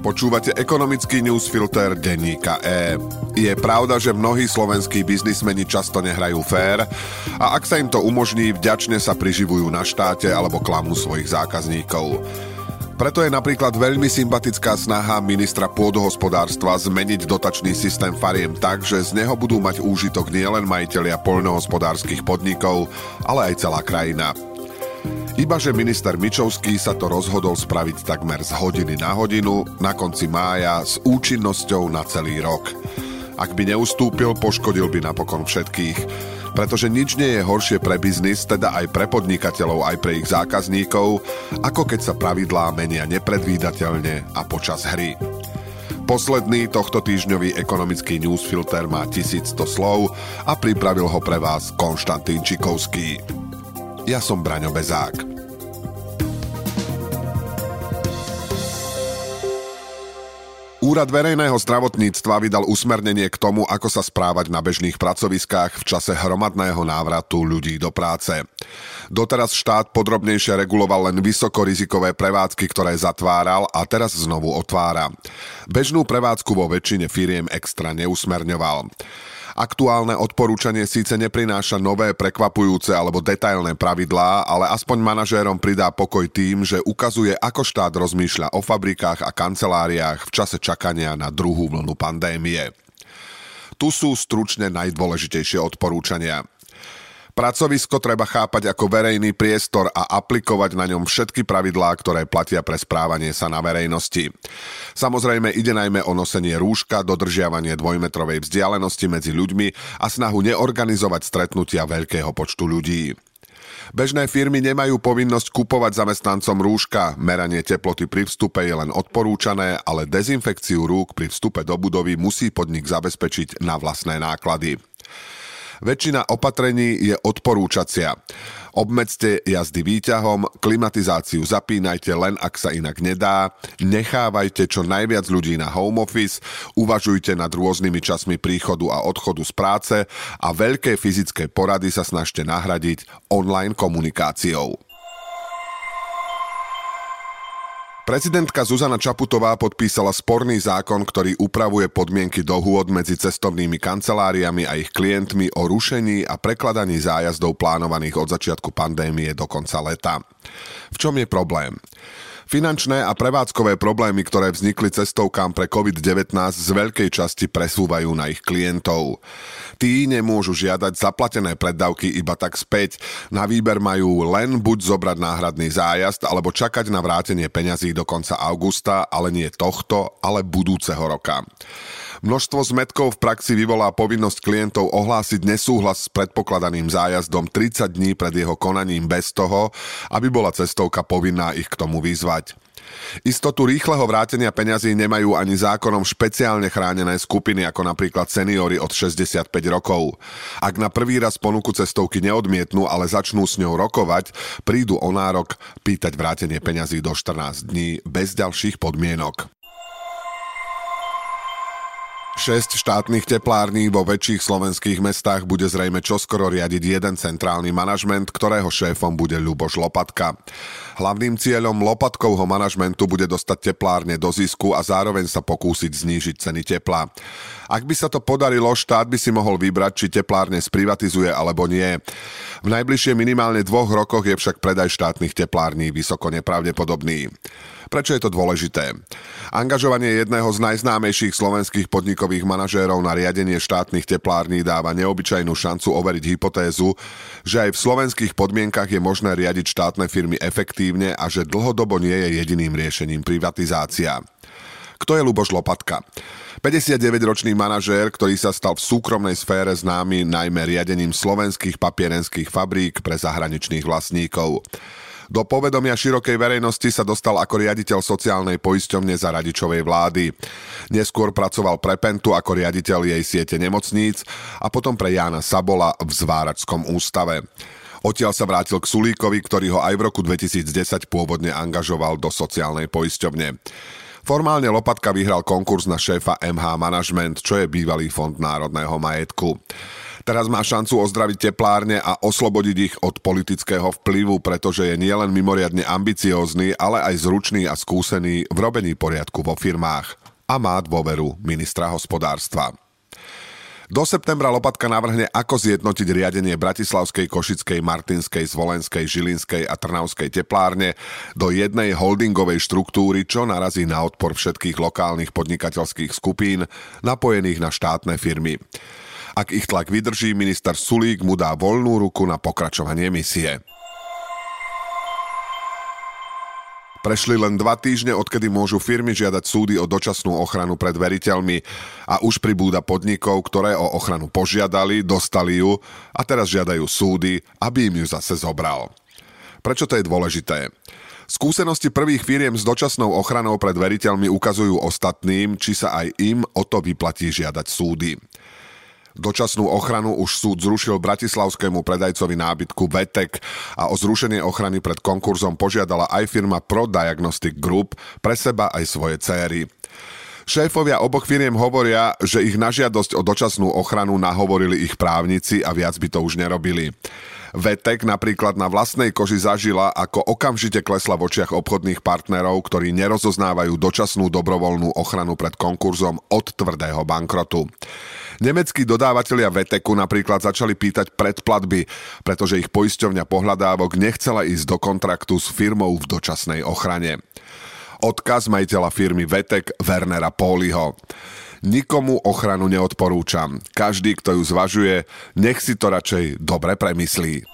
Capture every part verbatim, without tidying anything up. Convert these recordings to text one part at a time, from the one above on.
Počúvate ekonomický newsfilter denníka E. Je pravda, že mnohí slovenskí biznismeni často nehrajú fér a ak sa im to umožní, vďačne sa priživujú na štáte alebo klamú svojich zákazníkov. Preto je napríklad veľmi sympatická snaha ministra pôdohospodárstva zmeniť dotačný systém fariem tak, že z neho budú mať úžitok nielen majitelia poľnohospodárskych podnikov, ale aj celá krajina. Ibaže minister Mičovský sa to rozhodol spraviť takmer z hodiny na hodinu na konci mája s účinnosťou na celý rok. Ak by neustúpil, poškodil by napokon všetkých. Pretože nič nie je horšie pre biznis, teda aj pre podnikateľov, aj pre ich zákazníkov, ako keď sa pravidlá menia nepredvídateľne a počas hry. Posledný tohto týždňový ekonomický newsfilter má tisícsto slov a pripravil ho pre vás Konštantín Čikovský. Ja som Braňo Bezák. Úrad verejného zdravotníctva vydal usmernenie k tomu, ako sa správať na bežných pracoviskách v čase hromadného návratu ľudí do práce. Doteraz štát podrobnejšie reguloval len vysokorizikové prevádzky, ktoré zatváral a teraz znovu otvára. Bežnú prevádzku vo väčšine firiem extra neusmerňoval. Aktuálne odporúčanie síce neprináša nové, prekvapujúce alebo detailné pravidlá, ale aspoň manažérom pridá pokoj tým, že ukazuje, ako štát rozmýšľa o fabrikách a kanceláriách v čase čakania na druhú vlnu pandémie. Tu sú stručne najdôležitejšie odporúčania. Pracovisko treba chápať ako verejný priestor a aplikovať na ňom všetky pravidlá, ktoré platia pre správanie sa na verejnosti. Samozrejme ide najmä o nosenie rúška, dodržiavanie dvojmetrovej vzdialenosti medzi ľuďmi a snahu neorganizovať stretnutia veľkého počtu ľudí. Bežné firmy nemajú povinnosť kupovať zamestnancom rúška, meranie teploty pri vstupe je len odporúčané, ale dezinfekciu rúk pri vstupe do budovy musí podnik zabezpečiť na vlastné náklady. Väčšina opatrení je odporúčacia. Obmedzte jazdy výťahom, klimatizáciu zapínajte len ak sa inak nedá, nechávajte čo najviac ľudí na home office, uvažujte nad rôznymi časmi príchodu a odchodu z práce a veľké fyzické porady sa snažte nahradiť online komunikáciou. Prezidentka Zuzana Čaputová podpísala sporný zákon, ktorý upravuje podmienky dohôd medzi cestovnými kanceláriami a ich klientmi o rušení a prekladaní zájazdov plánovaných od začiatku pandémie do konca leta. V čom je problém? Finančné a prevádzkové problémy, ktoré vznikli cestovkám pre covid devätnásť, z veľkej časti presúvajú na ich klientov. Tí nemôžu žiadať zaplatené preddavky iba tak späť. Na výber majú len buď zobrať náhradný zájazd, alebo čakať na vrátenie peňazí do konca augusta, ale nie tohto, ale budúceho roka. Množstvo zmätkov v praxi vyvolá povinnosť klientov ohlásiť nesúhlas s predpokladaným zájazdom tridsať dní pred jeho konaním bez toho, aby bola cestovka povinná ich k tomu vyzvať. Istotu rýchleho vrátenia peňazí nemajú ani zákonom špeciálne chránené skupiny, ako napríklad seniori od šesťdesiatpäť rokov. Ak na prvý raz ponuku cestovky neodmietnú, ale začnú s ňou rokovať, prídu o nárok pýtať vrátenie peňazí do štrnásť dní bez ďalších podmienok. Šesť štátnych teplární vo väčších slovenských mestách bude zrejme čoskoro riadiť jeden centrálny manažment, ktorého šéfom bude Ľuboš Lopatka. Hlavným cieľom Lopatkovho manažmentu bude dostať teplárne do zisku a zároveň sa pokúsiť znížiť ceny tepla. Ak by sa to podarilo, štát by si mohol vybrať, či teplárne sprivatizuje alebo nie. V najbližšie minimálne dvoch rokoch je však predaj štátnych teplární vysoko nepravdepodobný. Prečo je to dôležité? Angažovanie jedného z najznámejších slovenských podnikových manažérov na riadenie štátnych teplární dáva neobyčajnú šancu overiť hypotézu, že aj v slovenských podmienkach je možné riadiť štátne firmy efektívne a že dlhodobo nie je jediným riešením privatizácia. Kto je Ľuboš Lopatka? päťdesiatdeväťročný manažér, ktorý sa stal v súkromnej sfére známy najmä riadením slovenských papierenských fabrík pre zahraničných vlastníkov. Do povedomia širokej verejnosti sa dostal ako riaditeľ sociálnej poisťovne za Radičovej vlády. Neskôr pracoval pre Pentu ako riaditeľ jej siete nemocníc a potom pre Jána Sabola v Zváračskom ústave. Odtiaľ sa vrátil k Sulíkovi, ktorý ho aj v roku dvetisícdesať pôvodne angažoval do sociálnej poisťovne. Formálne Lopatka vyhral konkurs na šéfa em há Management, čo je bývalý fond národného majetku. Teraz má šancu ozdraviť teplárne a oslobodiť ich od politického vplyvu, pretože je nielen mimoriadne ambiciózny, ale aj zručný a skúsený v robení poriadku vo firmách. A má dôveru ministra hospodárstva. Do septembra Lopatka navrhne, ako zjednotiť riadenie Bratislavskej, Košickej, Martinskej, Zvolenskej, Žilinskej a Trnavskej teplárne do jednej holdingovej štruktúry, čo narazí na odpor všetkých lokálnych podnikateľských skupín napojených na štátne firmy. Ak ich tlak vydrží, minister Sulík mu dá voľnú ruku na pokračovanie misie. Prešli len dva týždne, odkedy môžu firmy žiadať súdy o dočasnú ochranu pred veriteľmi a už pribúda podnikov, ktoré o ochranu požiadali, dostali ju a teraz žiadajú súdy, aby im ju zase zobral. Prečo to je dôležité? Skúsenosti prvých firiem s dočasnou ochranou pred veriteľmi ukazujú ostatným, či sa aj im o to vyplatí žiadať súdy. Dočasnú ochranu už súd zrušil bratislavskému predajcovi nábytku Vetek a o zrušenie ochrany pred konkurzom požiadala aj firma Pro Diagnostic Group pre seba aj svoje céry. Šéfovia oboch firiem hovoria, že ich na žiadosť o dočasnú ochranu nahovorili ich právnici a viac by to už nerobili. Vetek napríklad na vlastnej koži zažila, ako okamžite klesla v očiach obchodných partnerov, ktorí nerozoznávajú dočasnú dobrovoľnú ochranu pred konkurzom od tvrdého bankrotu. Nemeckí dodávateľia Veteku napríklad začali pýtať predplatby, pretože ich poisťovňa pohľadávok nechcela ísť do kontraktu s firmou v dočasnej ochrane. Odkaz majiteľa firmy Vetek Wernera Póliho. Nikomu ochranu neodporúčam. Každý, kto ju zvažuje, nech si to radšej dobre premyslí.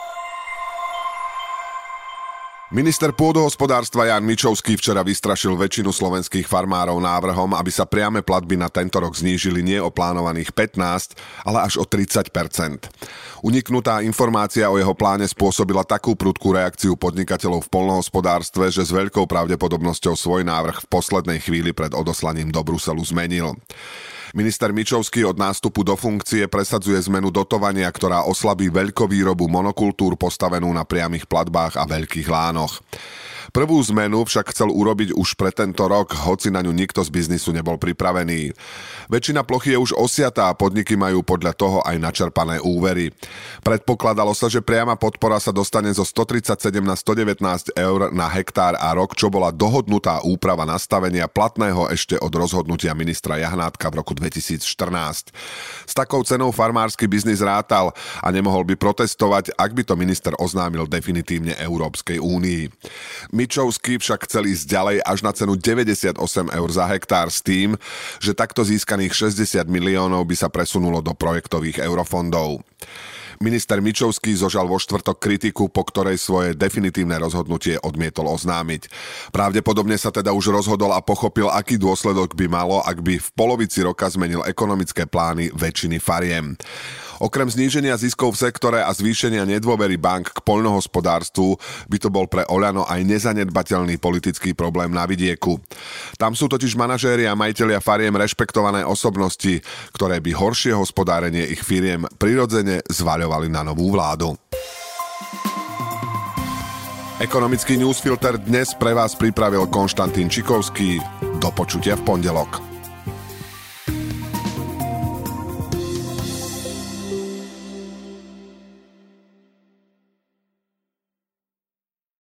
Minister pôdohospodárstva Ján Mičovský včera vystrašil väčšinu slovenských farmárov návrhom, aby sa priame platby na tento rok znížili nie o plánovaných pätnásť, ale až o tridsať percent. Uniknutá informácia o jeho pláne spôsobila takú prudkú reakciu podnikateľov v poľnohospodárstve, že s veľkou pravdepodobnosťou svoj návrh v poslednej chvíli pred odoslaním do Bruselu zmenil. Minister Mičovský od nástupu do funkcie presadzuje zmenu dotovania, ktorá oslabí veľkovýrobu monokultúr postavenú na priamych platbách a veľkých lánoch. Prvú zmenu však chcel urobiť už pre tento rok, hoci na ňu nikto z biznisu nebol pripravený. Väčšina plochy je už osiatá a podniky majú podľa toho aj načerpané úvery. Predpokladalo sa, že priama podpora sa dostane zo stotridsaťsedem na stodevätnásť eur na hektár a rok, čo bola dohodnutá úprava nastavenia platného ešte od rozhodnutia ministra Jahnátka v roku dvetisícštrnásť. S takou cenou farmársky biznis rátal a nemohol by protestovať, ak by to minister oznámil definitívne Európskej únii. Mičovský však chcel ísť ďalej až na cenu deväťdesiatosem eur za hektár s tým, že takto získaných šesťdesiat miliónov by sa presunulo do projektových eurofondov. Minister Mičovský zožal vo štvrtok kritiku, po ktorej svoje definitívne rozhodnutie odmietol oznámiť. Pravdepodobne sa teda už rozhodol a pochopil, aký dôsledok by malo, ak by v polovici roka zmenil ekonomické plány väčšiny fariem. Okrem zníženia ziskov v sektore a zvýšenia nedôvery bank k poľnohospodárstvu by to bol pre Oľano aj nezanedbateľný politický problém na vidieku. Tam sú totiž manažéri a majitelia fariem rešpektované osobnosti, ktoré by horšie hospodárenie ich firiem prirodzene zvaľovali na novú vládu. Ekonomický newsfilter dnes pre vás pripravil Konštantín Čikovský. Do počutia v pondelok.